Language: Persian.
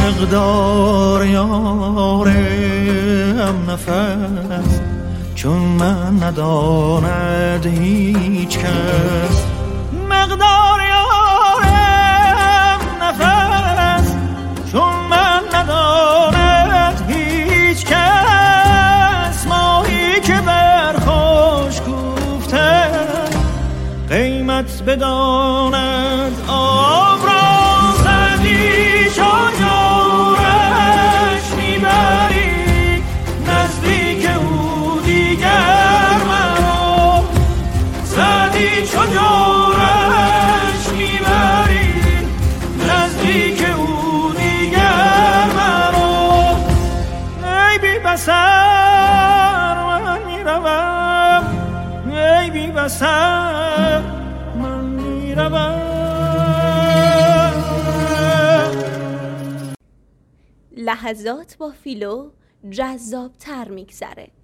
مقدار یارم نفس چون من نداند هیچ کس. مقدار یارم نفس چون من نداند هیچ کس. ماهی که بر خوش گفته قیمت بداند آب را. زدی چون یارش میبری نزدیک او دیگر مرا. زدی چون یارش میبری نزدیک او دیگر مرا. ای بی بصر من میروم، ای بی بصر من میروم. لحظات با فیلو جذاب‌تر میگذره.